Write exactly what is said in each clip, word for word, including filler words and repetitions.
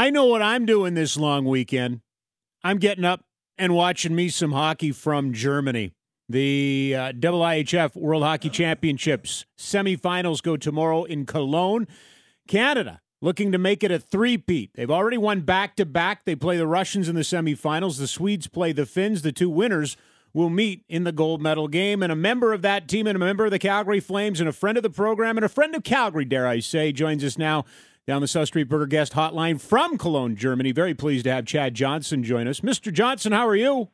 I know what I'm doing this long weekend. I'm getting up and watching me some hockey from Germany. The uh, I I H F World Hockey Championships semifinals go tomorrow in Cologne. Canada looking to make it a three-peat. They've already won back-to-back. They play the Russians in the semifinals. The Swedes play the Finns. The two winners will meet in the gold medal game. And a member of that team and a member of the Calgary Flames and a friend of the program and a friend of Calgary, dare I say, joins us now down the South Street Burger Guest Hotline from Cologne, Germany. Very pleased to have Chad Johnson join us. Mister Johnson, how are you?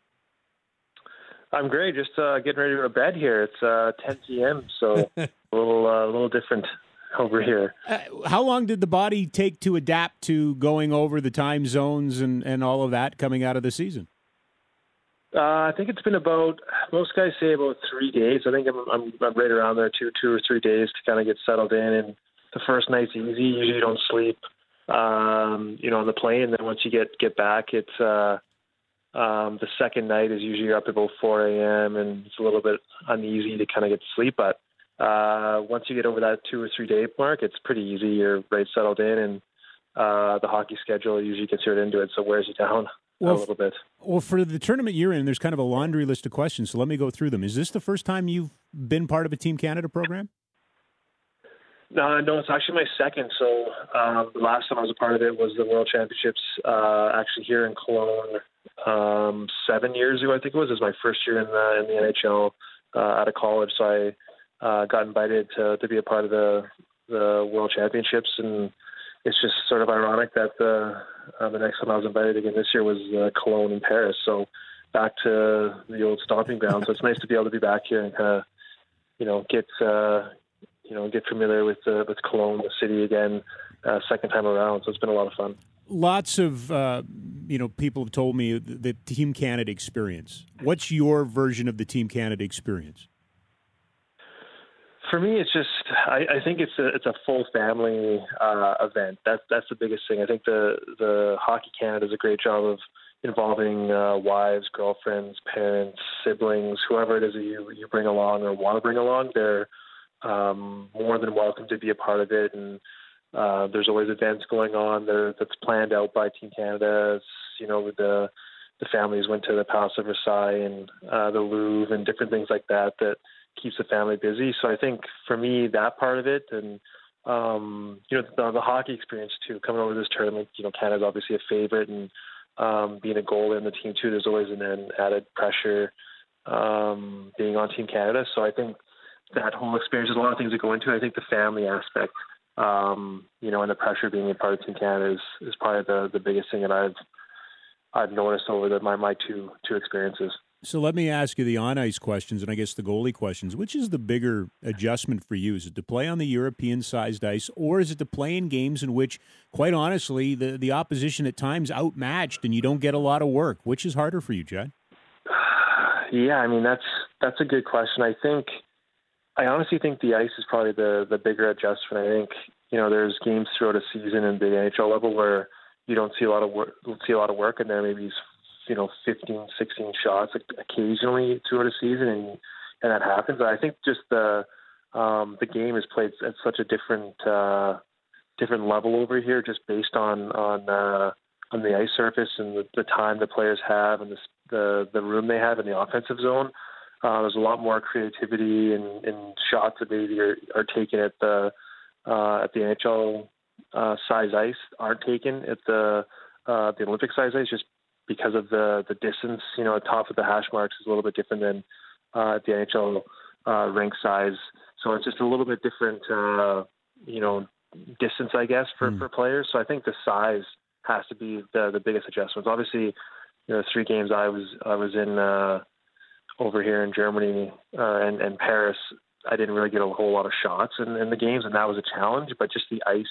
I'm great. Just uh, getting ready to go to bed here. It's uh, ten p.m., so a little, uh, little different over here. Uh, how long did the body take to adapt to going over the time zones and, and all of that coming out of the season? Uh, I think it's been about, most guys say about three days. I think I'm, I'm, I'm right around there, two, two or three days to kind of get settled in. And the first night's easy. Usually you don't sleep, um, you know, on the plane. And then once you get, get back, it's uh, um, the second night is usually you're up about four a.m. and it's a little bit uneasy to kind of get to sleep. But uh, once you get over that two or three day mark, it's pretty easy. You're right settled in, and uh, the hockey schedule usually gets you into it, so it wears you down well, a little bit. Well, for the tournament you're in, there's kind of a laundry list of questions, so let me go through them. Is this the first time you've been part of a Team Canada program? No, no, it's actually my second. So um, the last time I was a part of it was the World Championships, uh, actually here in Cologne, um, seven years ago. I think it was. It was my first year in the in the N H L uh, out of college. So I uh, got invited to to be a part of the the World Championships, and it's just sort of ironic that the uh, the next time I was invited again this year was uh, Cologne and Paris. So back to the old stomping ground. So it's nice to be able to be back here and kind of, you know, get. Uh, you know, get familiar with uh, with Cologne, the city again, uh, second time around. So it's been a lot of fun. Lots of, uh, you know, people have told me the Team Canada experience. What's your version of the Team Canada experience? For me, it's just, I, I think it's a, it's a full family uh, event. That's, that's the biggest thing. I think the, the Hockey Canada does a great job of involving uh, wives, girlfriends, parents, siblings, whoever it is that you, you bring along or want to bring along. They're Um, more than welcome to be a part of it, and uh, there's always events going on there that's planned out by Team Canada. It's, you know, the the families went to the Palace of Versailles and uh, the Louvre and different things like that that keeps the family busy. So I think for me, that part of it, and um, you know, the, the hockey experience too, coming over this tournament. You know, Canada's obviously a favorite, and um, being a goalie in the team too, there's always an, an added pressure um, being on Team Canada. So I think that whole experience, there's a lot of things that go into it. I think the family aspect, um, you know, and the pressure being a part of Team Canada is, is probably the, the biggest thing that I've I've noticed over the, my my two two experiences. So let me ask you the on-ice questions, and I guess the goalie questions. Which is the bigger adjustment for you? Is it to play on the European-sized ice, or is it to play in games in which, quite honestly, the, the opposition at times outmatched and you don't get a lot of work? Which is harder for you, Chad? Yeah, I mean, that's that's a good question. I think I honestly think the ice is probably the, the bigger adjustment. I think, you know, there's games throughout a season in the N H L level where you don't see a lot of work, see a lot of work, and there maybe, you know, fifteen, sixteen shots occasionally throughout a season, and and that happens. But I think just the um, the game is played at such a different uh, different level over here, just based on on uh, on the ice surface and the, the time the players have and the the, the room they have in the offensive zone. Uh, there's a lot more creativity and, and shots that maybe are, are taken at the uh, at the N H L uh, size ice aren't taken at the uh, the Olympic size ice, just because of the the distance. You know, top of the hash marks is a little bit different than uh, at the N H L uh, rink size, so it's just a little bit different. Uh, you know, distance, I guess, for, mm. for players. So I think the size has to be the the biggest adjustments. Obviously, you know, the three games I was I was in. Uh, over here in Germany uh, and, and Paris, I didn't really get a whole lot of shots in, in the games, and that was a challenge. But just the ice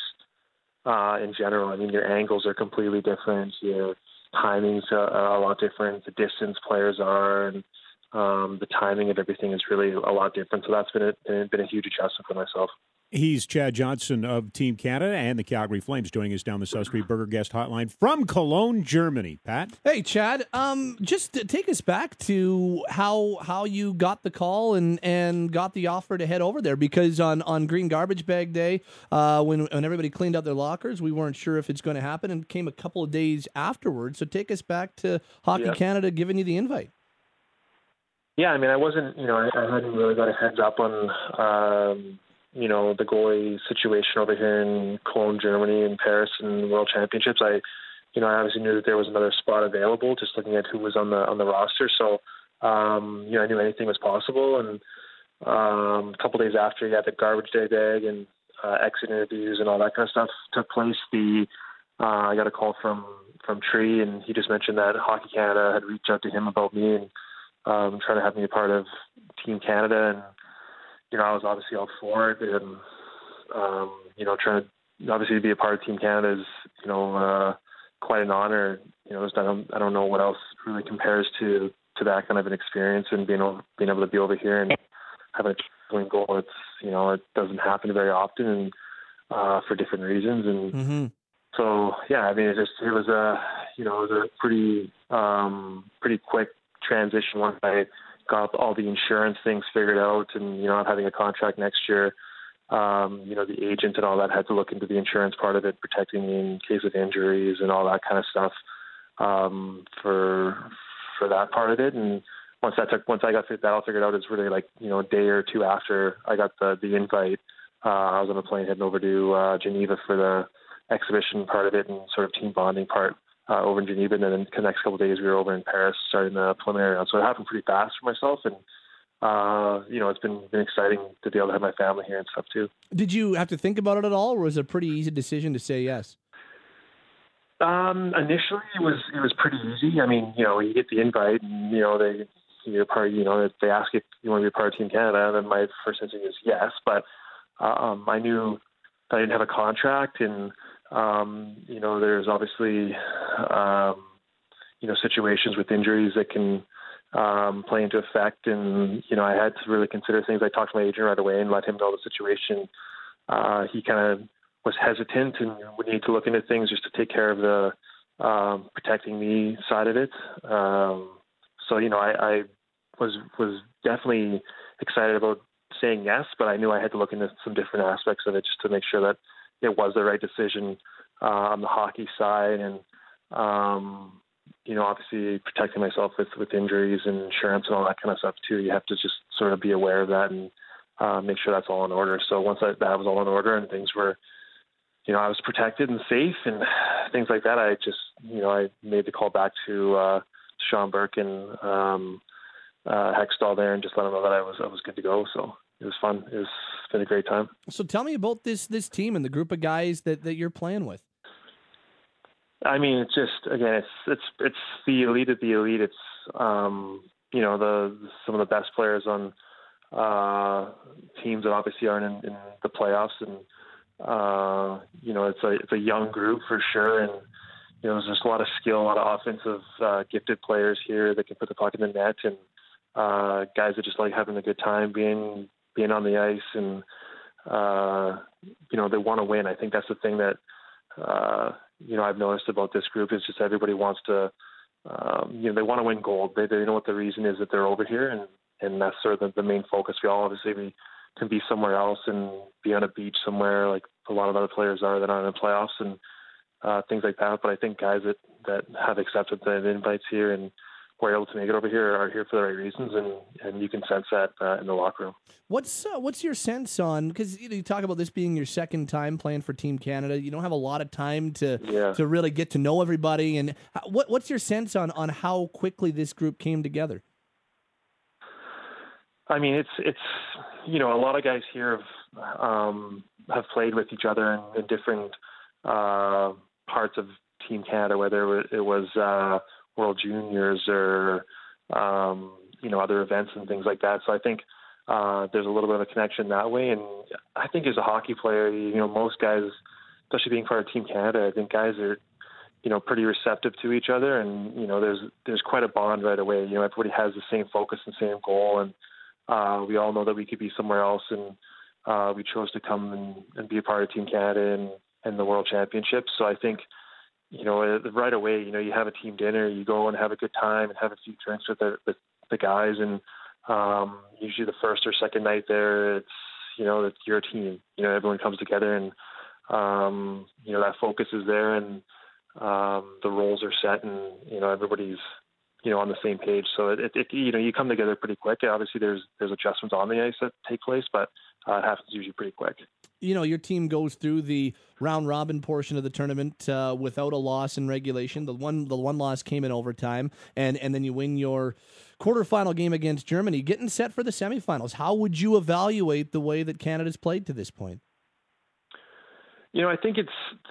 uh, in general, I mean, your angles are completely different. Your timings are a lot different. The distance players are, and um, the timing of everything is really a lot different. So that's been a, been a huge adjustment for myself. He's Chad Johnson of Team Canada and the Calgary Flames, joining us down the South Street Burger Guest Hotline from Cologne, Germany. Pat? Hey, Chad. Um, just to take us back to how how you got the call and, and got the offer to head over there, because on, on Green Garbage Bag Day, uh, when, when everybody cleaned out their lockers, we weren't sure if it's going to happen, and it came a couple of days afterwards. So take us back to Hockey Yeah. Canada giving you the invite. Yeah, I mean, I wasn't, you know, I, I hadn't really got a heads up on, um, you know, the goalie situation over here in Cologne, Germany, and Paris and World Championships. I, you know, I obviously knew that there was another spot available, just looking at who was on the on the roster. So, um, you know, I knew anything was possible. And um, a couple days after, yeah, the garbage day bag and uh, exit interviews and all that kind of stuff took place. The uh, I got a call from from Tree, and he just mentioned that Hockey Canada had reached out to him about me and um, trying to have me a part of Team Canada. And you know, I was obviously all for it, and um, you know, trying to obviously to be a part of Team Canada is, you know, uh, quite an honor. You know, there's, I don't, I don't know what else really compares to, to that kind of an experience, and being able, being able to be over here and having a win goal. It's, you know, it doesn't happen very often, and uh, for different reasons. And Mm-hmm. so, yeah, I mean, it just, it was a, you know, it was a pretty, um, pretty quick transition once I got all the insurance things figured out, and, you know, I'm having a contract next year. Um, you know, the agent and all that had to look into the insurance part of it, protecting me in case of injuries and all that kind of stuff, um, for, for that part of it. And once that took, once I got that all figured out, it's really like, you know, a day or two after I got the, the invite, uh, I was on a plane heading over to, uh, Geneva for the exhibition part of it and sort of team bonding part. Uh, over in Geneva, and then the next couple of days we were over in Paris starting the preliminary round. So it happened pretty fast for myself, and uh, you know, it's been been exciting to be able to have my family here and stuff too. Did you have to think about it at all, or was it a pretty easy decision to say yes? Um, initially, it was it was pretty easy. I mean, you know, you get the invite, and you know they you're part. You know, they ask if you want to be a part of Team Canada, and then my first instinct is yes. But um, I knew that I didn't have a contract, and Um, you know, there's obviously, um, you know, situations with injuries that can um, play into effect. And, you know, I had to really consider things. I talked to my agent right away and let him know the situation. Uh, he kind of was hesitant and would need to look into things just to take care of the um, protecting me side of it. Um, so, you know, I, I was was definitely excited about saying yes, but I knew I had to look into some different aspects of it just to make sure that it was the right decision uh, on the hockey side, and um, you know, obviously protecting myself with, with injuries and insurance and all that kind of stuff too. You have to just sort of be aware of that and uh, make sure that's all in order. So once I, that was all in order and things were, you know, I was protected and safe and things like that, I just, you know, I made the call back to uh, Sean Burke and um, uh, Hextall there and just let them know that I was I was good to go. So it was fun. It was it's been a great time. So tell me about this this team and the group of guys that, that you're playing with. I mean, it's just, again, it's it's it's the elite of the elite. It's um, you know, the some of the best players on uh, teams that obviously aren't in, in the playoffs, and uh, you know, it's a it's a young group for sure, and you know, there's just a lot of skill, a lot of offensive uh, gifted players here that can put the puck in the net, and uh, guys that just like having a good time being being on the ice, and uh, you know, they want to win. I think that's the thing that uh, you know I've noticed about this group is just everybody wants to, um, you know, they want to win gold. They they know what the reason is that they're over here, and and that's sort of the, the main focus. We all obviously we can be somewhere else and be on a beach somewhere, like a lot of other players are that aren't in the playoffs and uh, things like that. But I think guys that that have accepted the invites here and were able to make it over here are here for the right reasons, and, and you can sense that uh, in the locker room. What's uh, what's your sense on, because you know, you talk about this being your second time playing for Team Canada, you don't have a lot of time to yeah. to really get to know everybody, and what what's your sense on, on how quickly this group came together? I mean, it's it's you know, a lot of guys here have um, have played with each other in, in different uh, parts of Team Canada, whether it was uh, World Juniors or um, you know, other events and things like that. So I think uh, there's a little bit of a connection that way. And I think as a hockey player, you know, most guys, especially being part of Team Canada, I think guys are, you know, pretty receptive to each other, and you know, there's there's quite a bond right away. You know, everybody has the same focus and same goal, and uh, we all know that we could be somewhere else and uh, we chose to come and, and be a part of Team Canada and, and the World Championships. So I think, you know, right away, you know, you have a team dinner, you go and have a good time and have a few drinks with the, the, the guys. And um, usually the first or second night there, it's, you know, it's your team. You know, everyone comes together and, um, you know, that focus is there and um, the roles are set and, you know, everybody's, you know, on the same page. So it, it, it you know, you come together pretty quick. Obviously there's, there's adjustments on the ice that take place, but uh, it happens usually pretty quick. You know, your team goes through the round robin portion of the tournament uh, without a loss in regulation. The one the one loss came in overtime, and, and then you win your quarterfinal game against Germany, getting set for the semifinals. How would you evaluate the way that Canada's played to this point? You know, I think it's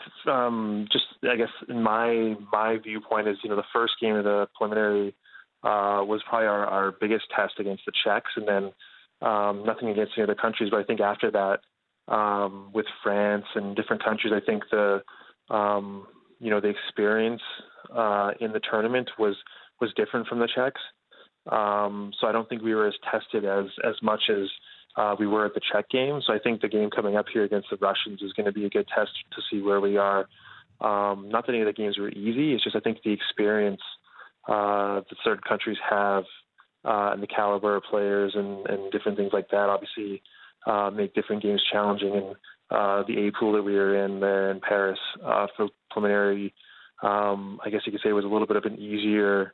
um, just, I guess, in my my viewpoint is, you know, the first game of the preliminary uh, was probably our, our biggest test against the Czechs, and then um, nothing against the other countries, but I think after that, Um, with France and different countries, I think the um, you know the experience uh, in the tournament was was different from the Czechs. Um, so I don't think we were as tested as as much as uh, we were at the Czech game. So I think the game coming up here against the Russians is going to be a good test to see where we are. Um, not that any of the games were easy. It's just I think the experience uh, that certain countries have uh, and the caliber of players and, and different things like that. Obviously. Uh, make different games challenging. And uh, the A pool that we were in there in Paris uh, for preliminary, um, I guess you could say, was a little bit of an easier,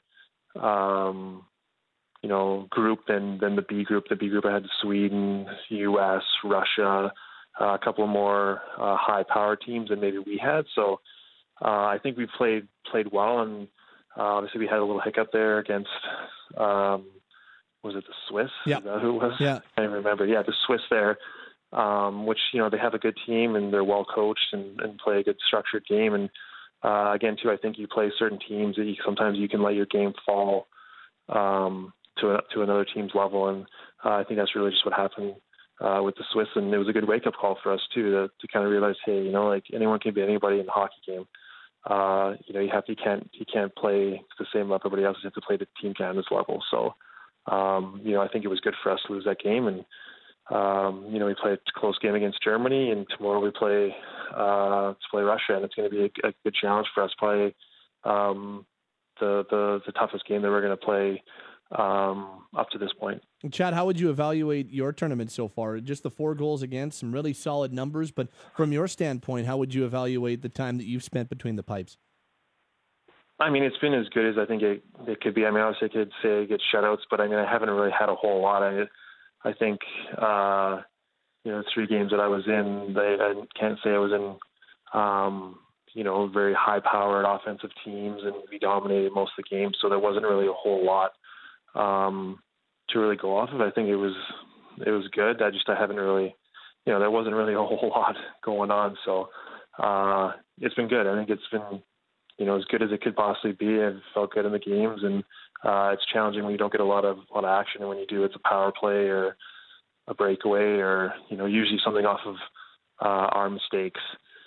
um, you know, group than than the B group. The B group I had Sweden, U S, Russia, uh, a couple more uh, high power teams than maybe we had. So uh, I think we played played well, and uh, obviously we had a little hiccup there against. Um, Was it the Swiss? Yeah. Is that who it was? Yeah. I can't remember. Yeah, the Swiss there, um, which, you know, they have a good team and they're well coached and, and play a good structured game. And uh, again, too, I think you play certain teams that you, sometimes you can let your game fall um, to a, to another team's level. And uh, I think that's really just what happened uh, with the Swiss. And it was a good wake-up call for us, too, to, to kind of realize, hey, you know, like anyone can be anybody in the hockey game. Uh, you know, you have to, you can't, you can't play the same level everybody else. You have to play the Team Canada's level. So, Um, you know, I think it was good for us to lose that game. And, um, you know, we played a close game against Germany, and tomorrow we play uh, to play Russia, and it's going to be a, a good challenge for us. Probably um, the, the the toughest game that we're going to play um, up to this point. Chad, how would you evaluate your tournament so far? Just the four goals against, some really solid numbers, but from your standpoint, how would you evaluate the time that you've spent between the pipes? I mean, it's been as good as I think it, it could be. I mean, obviously I could say I get shutouts, but I mean, I haven't really had a whole lot. I, I think, uh, you know, three games that I was in, they, I can't say I was in, um, you know, very high-powered offensive teams, and we dominated most of the games, so there wasn't really a whole lot um, to really go off of. I think it was it was good. I just I haven't really, you know, there wasn't really a whole lot going on, so uh, it's been good. I think it's been, you know, as good as it could possibly be. I've felt good in the games, and uh, it's challenging when you don't get a lot of a lot of action, and when you do, it's a power play or a breakaway, or, you know, usually something off of uh, our mistakes,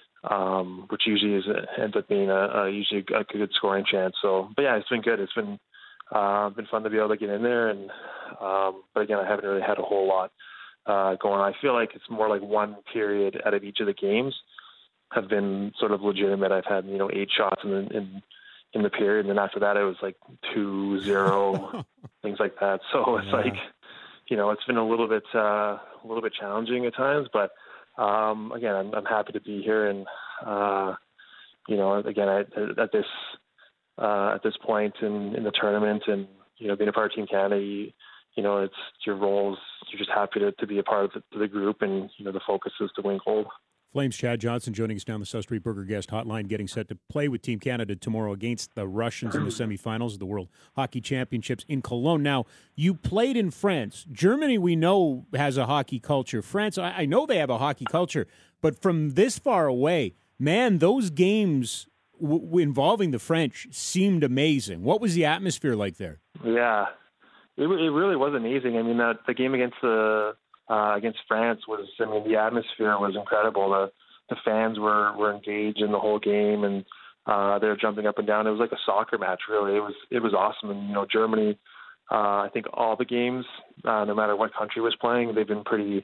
um, which usually is ends up being a, a usually a good scoring chance. So, but yeah, it's been good. It's been uh, been fun to be able to get in there, and um, but again, I haven't really had a whole lot uh, going on. I feel like it's more like one period out of each of the games have been sort of legitimate. I've had, you know, eight shots in the, in, in the period, and then after that it was like two, zero, things like that. So it's yeah. like, you know, it's been a little bit, uh, a little bit challenging at times, but um, again, I'm, I'm happy to be here. And, uh, you know, again, I, at this, uh, at this point in, in the tournament, and, you know, being a part of Team Canada, you, you know, it's your roles, you're just happy to, to be a part of the, the group, and, you know, the focus is to win gold. Flames Chad Johnson joining us down the South Street Burger Guest Hotline, getting set to play with Team Canada tomorrow against the Russians in the semifinals of the World Hockey Championships in Cologne. Now, you played in France. Germany, we know, has a hockey culture. France, I, I know they have a hockey culture, but from this far away, man, those games w- w- involving the French seemed amazing. What was the atmosphere like there? Yeah, it, it really was amazing. I mean, that the game against the Uh, against France was, I mean, the atmosphere was incredible. The the fans were, were engaged in the whole game, and uh, they were jumping up and down. It was like a soccer match, really. It was it was awesome. And, you know, Germany, uh, I think all the games, uh, no matter what country was playing, they've been pretty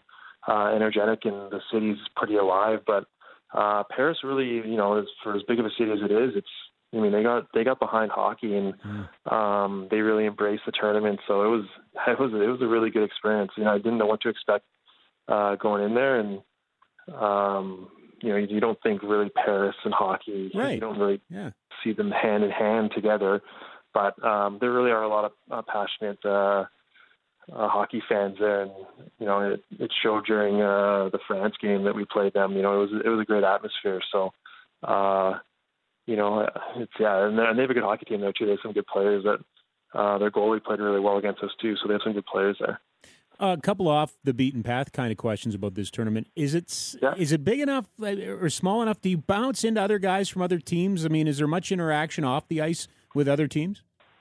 uh, energetic, and the city's pretty alive. But uh, Paris really, you know, is, for as big of a city as it is, it's I mean, they got they got behind hockey, and mm. um, they really embraced the tournament. So it was it was it was a really good experience. You know, I didn't know what to expect uh, going in there, and um, you know, you, you don't think really Paris and hockey. Right. You don't really yeah. see them hand in hand together. But um, there really are a lot of uh, passionate uh, uh, hockey fans there, and you know, it, it showed during uh, the France game that we played them. You know, it was it was a great atmosphere. So. Uh, You know, it's yeah, and they have a good hockey team there too. They have some good players. That uh, their goalie played really well against us too, so they have some good players there. A couple off the beaten path kind of questions about this tournament. Is it yeah. is it big enough or small enough? Do you bounce into other guys from other teams? I mean, is there much interaction off the ice with other teams?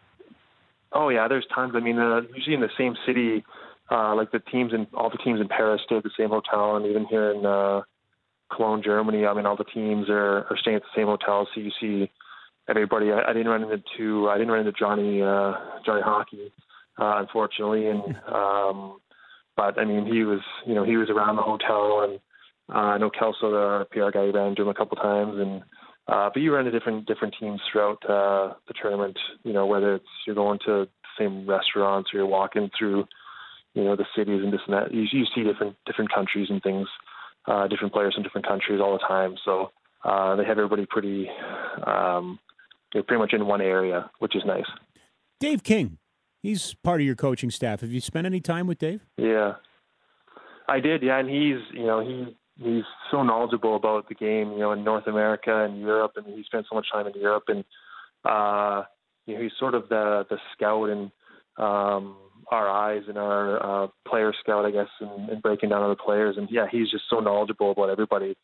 Oh yeah, there's tons. I mean, uh, usually in the same city, uh, like the teams in all the teams in Paris stay at the same hotel, and even here in. Uh, Cologne, Germany. I mean, all the teams are, are staying at the same hotel, so you see everybody. I, I didn't run into I didn't run into Johnny uh, Johnny Hockey, uh, unfortunately, and um, but I mean, he was you know he was around the hotel, and uh, I know Kelso, the P R guy, ran into him a couple times, and uh, but you run into different different teams throughout uh, the tournament. You know, whether it's you're going to the same restaurants or you're walking through, you know, the cities and this and that. You, you see different different countries and things. Uh, different players from different countries all the time. So uh, they have everybody pretty, um, you know, pretty much in one area, which is nice. Dave King, he's part of your coaching staff. Have you spent any time with Dave? Yeah, I did. Yeah, and he's, you know, he he's so knowledgeable about the game, you know, in North America and Europe, and he spent so much time in Europe, and uh, you know, he's sort of the the scout and. Um, our eyes and our uh, player scout, I guess, and, and breaking down other players. And yeah, he's just so knowledgeable about everybody.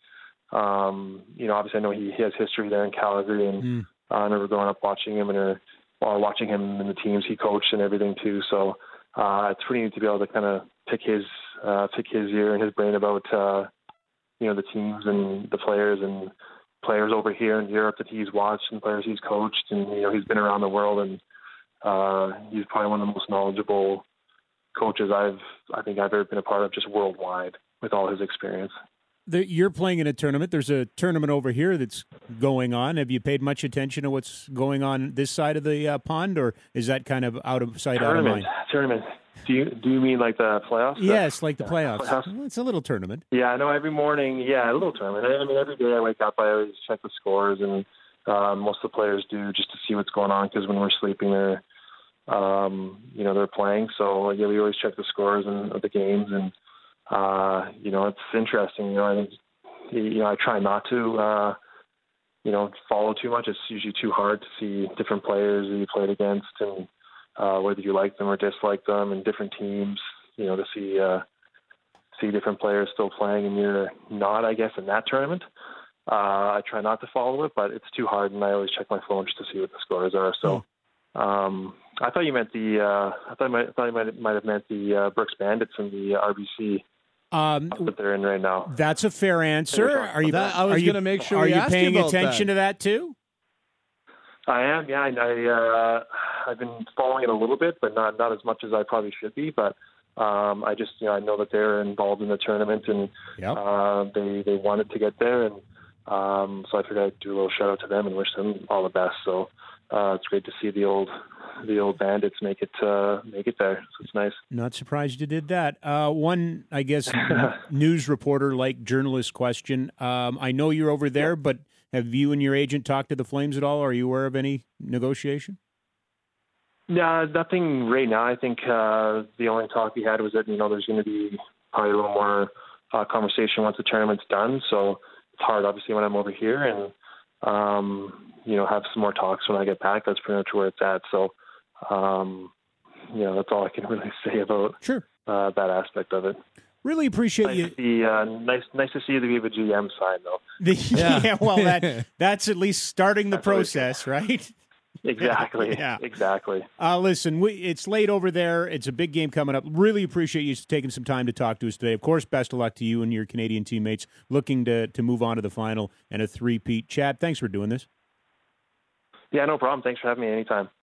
Um, you know, obviously I know he, he has history there in Calgary, and mm. uh, I remember growing up watching him and uh, or watching him in the teams he coached and everything too. So uh, it's pretty neat to be able to kind of pick his uh, pick his ear and his brain about uh, you know the teams and the players and players over here in Europe that he's watched and players he's coached, and you know he's been around the world, and Uh, he's probably one of the most knowledgeable coaches I've, I think I've ever been a part of, just worldwide, with all his experience. The, you're playing in a tournament. There's a tournament over here that's going on. Have you paid much attention to what's going on this side of the uh, pond, or is that kind of out of sight, tournament, out of mind? Tournament. Do you do you mean like the playoffs? Yes, like the yeah, playoffs. playoffs. Well, it's a little tournament. Yeah, I know. Every morning, yeah, a little tournament. I mean, every day I wake up, I always check the scores, and uh, most of the players do, just to see what's going on, because when we're sleeping, they're Um, you know, they're playing. So, yeah, we always check the scores and of the games, and, uh, you know, it's interesting. You know, I think, you know, I try not to, uh, you know, follow too much. It's usually too hard to see different players that you played against, and uh, whether you like them or dislike them, and different teams, you know, to see, uh, see different players still playing and you're not, I guess, in that tournament. Uh, I try not to follow it, but it's too hard, and I always check my phone just to see what the scores are. So, um, I thought you meant the. Uh, I thought you might. I thought you might, might have meant the uh, Brooks Bandits and the uh, R B C um, that they're in right now. That's a fair answer. Are you? That, I was going to make sure. Are we you asked paying you about attention that. to that too? I am. Yeah, I. I uh, I've been following it a little bit, but not not as much as I probably should be. But um, I just, you know, I know that they're involved in the tournament, and yep. uh, they they wanted to get there, and um, so I figured I'd do a little shout out to them and wish them all the best. So uh, it's great to see the old. the old Bandits make it uh, make it there. So it's nice. Not surprised you did that. Uh, one, I guess, news reporter like journalist question. Um, I know you're over there, but have you and your agent talked to the Flames at all? Are you aware of any negotiation? Yeah, nothing right now. I think uh, the only talk we had was that, you know, there's going to be probably a little more uh, conversation once the tournament's done. So it's hard, obviously, when I'm over here, and um, you know, have some more talks when I get back. That's pretty much where it's at. So. Um, you know, that's all I can really say about sure. uh, that aspect of it. Really appreciate nice you. To see, uh, nice, nice to see the Viva G M sign, though. The, yeah. yeah, well, that that's at least starting the that's process, right? Exactly. yeah, exactly. Uh, listen, we, it's late over there. It's a big game coming up. Really appreciate you taking some time to talk to us today. Of course, best of luck to you and your Canadian teammates looking to to move on to the final and a three-peat. Chad, thanks for doing this. Yeah, no problem. Thanks for having me anytime.